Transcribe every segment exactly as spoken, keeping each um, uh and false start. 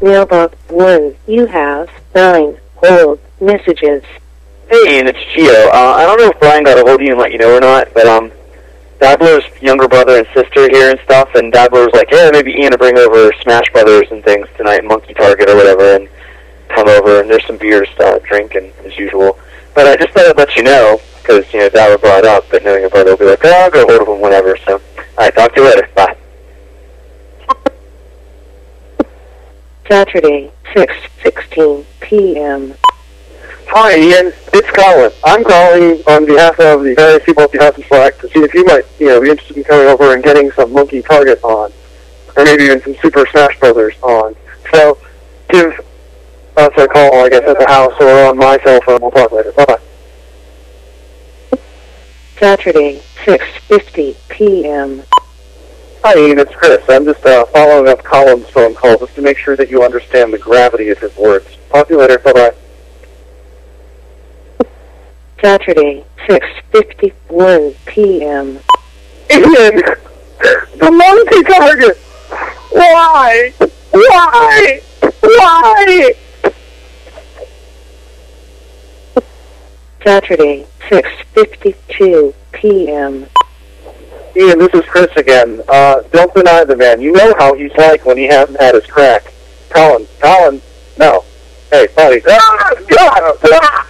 mailbox one. You have nine old messages. Hey, Ian, it's Gio. Uh, I don't know if Brian got a hold of you and let you know or not, but um, Dabbler's younger brother and sister here and stuff, and Dabbler was like, yeah, maybe Ian will bring over Smash Brothers and things tonight, Monkey Target or whatever, and come over, and there's some beers to drink, and, as usual. But I just thought I'd let you know, because, you know, Dabbler brought it up, but knowing your brother will be like, oh, I'll get a hold of him whenever, so, alright, talk to you later. Bye. Saturday, six sixteen p m Hi, Ian. It's Colin. I'm calling on behalf of the various people at the House of Slack to see if you might, you know, be interested in coming over and getting some Monkey Target on, or maybe even some Super Smash Brothers on. So, give us a call, I guess, at the house or on my cell phone. We'll talk later. Bye-bye. Saturday, six fifty p m Hi, Ian. It's Chris. I'm just uh, following up Colin's phone call just to make sure that you understand the gravity of his words. Talk to you later. Bye-bye. Saturday, six fifty-one p m Ian! The Monkey Target! Why? Why? Why? Saturday, six fifty-two p m Ian, this is Chris again. Uh, don't deny the man. You know how he's like when he hasn't had his crack. Colin, Colin, no. Hey, buddy. Ah, God, ah!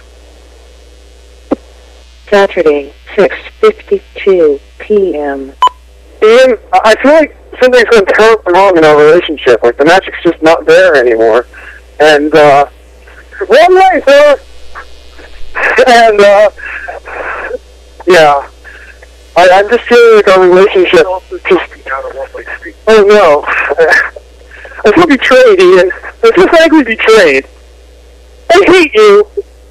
Saturday, six fifty-two p m Ian, I feel like something's going terribly wrong in our relationship. Like, the magic's just not there anymore. And, uh, one night, sir. And, uh, yeah. I, I'm just feeling like our relationship just... Oh, no. I feel betrayed, Ian. I feel frankly betrayed. I hate you.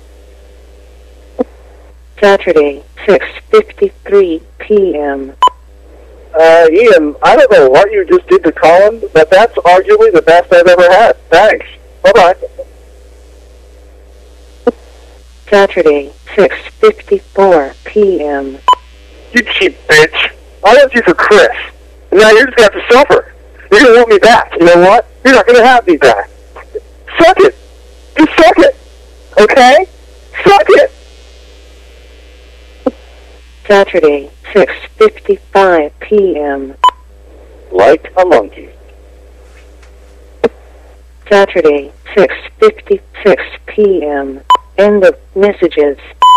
Saturday, six fifty-three p m Uh, Ian, I don't know what you just did to Colin, but that's arguably the best I've ever had. Thanks. Bye-bye. Saturday, six fifty-four p m You cheap bitch. I left you for Chris. And now you're just going to have to suffer. You're going to want me back. You know what? You're not going to have me back. Suck it. Just suck it. Okay? Suck it. Saturday, six fifty-five p m Like a monkey. Saturday, six fifty-six p m End of messages.